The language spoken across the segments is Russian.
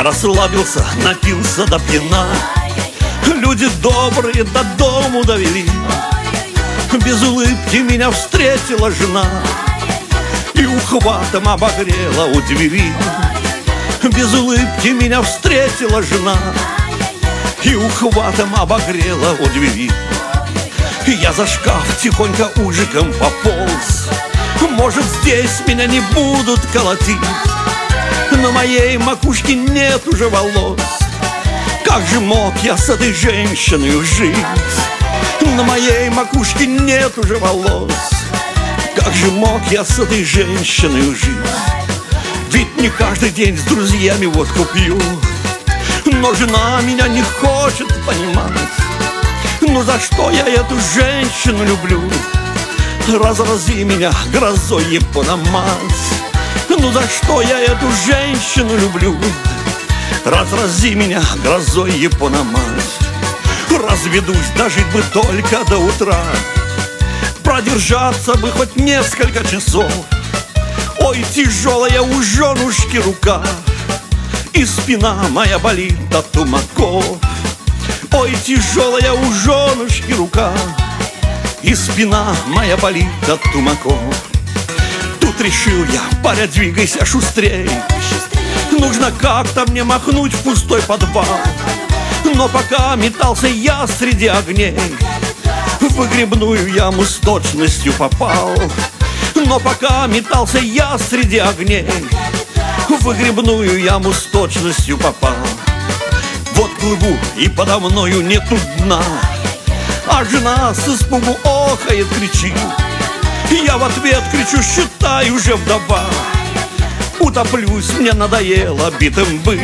расслабился, напился до пьяна. Люди добрые до дому довели. Без улыбки меня встретила жена и ухватом обогрела у двери. Без улыбки меня встретила жена и ухватом обогрела у двери. Я за шкаф тихонько ужиком пополз. Может, здесь меня не будут колотить. На моей макушке нет уже волос. Как же мог я с этой женщиной жить? На моей макушке нет уже волос. Как же мог я с этой женщиной жить? Ведь не каждый день с друзьями водку пью, но жена меня не хочет понимать. Ну за что я эту женщину люблю? Разрази меня грозой Япономать. Ну за что я эту женщину люблю? Разрази меня грозой Япономать. Разведусь, дожить бы только до утра, продержаться бы хоть несколько часов. Ой, тяжелая у женушки рука, и спина моя болит от тумаков. Ой, тяжелая у женушки рука, и спина моя болит от тумаков. Тут решил я, паря, двигайся шустрей. Нужно как-то мне махнуть в пустой подвал. Но пока метался я среди огней, в выгребную яму с точностью попал. Но пока метался я среди огней, в выгребную яму с точностью попал. Вот плыву, и подо мною нету дна, а жена с испугу охает, кричит. Я в ответ кричу: считай, уже вдова. Утоплюсь, мне надоело битым быть.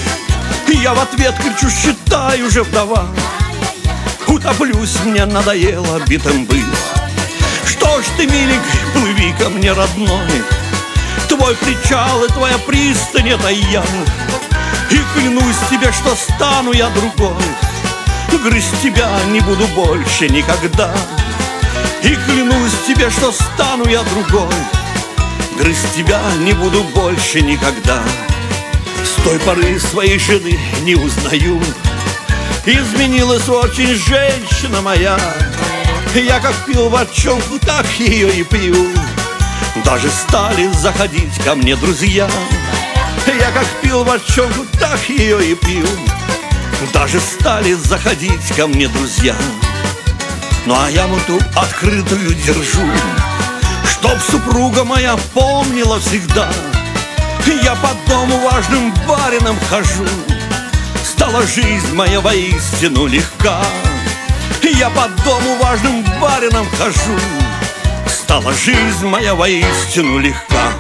Я в ответ кричу: считай, уже вдова. Утоплюсь, мне надоело битым быть. Что ж ты, миленький, плыви ко мне, родной. Твой причал и твоя пристань — это я. И клянусь тебе, что стану я другой. Грызть тебя не буду больше никогда. И клянусь тебе, что стану я другой. Грызть тебя не буду больше никогда. С той поры своей жены не узнаю. Изменилась очень женщина моя. Я как пил водчонку, так ее и пью. Даже стали заходить ко мне друзья. Я как пил водчонку, так ее и пью. Даже стали заходить ко мне друзья. Ну а я ту открытую держу, чтоб супруга моя помнила всегда. Я по дому важным барином хожу. Стала жизнь моя воистину легка. Я по дому важным барином хожу. Стала жизнь моя воистину легка.